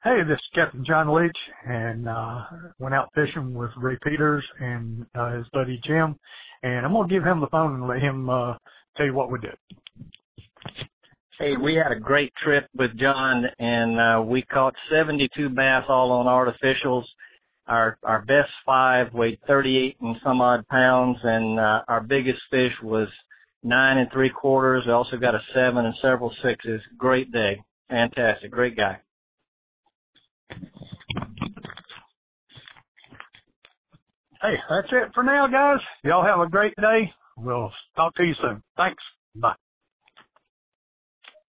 Hey, this is Captain John Leach, and went out fishing with Ray Peters and his buddy Jim, and I'm going to give him the phone and let him tell you what we did. Hey, we had a great trip with John, and we caught 72 bass all on artificials. Our best 5 weighed 38 and some odd pounds, and our biggest fish was 9 3/4. We also got a 7 and several 6s. Great day. Fantastic. Great guy. Hey, that's it for now, guys. Y'all have a great day. We'll talk to you soon. Thanks. Bye.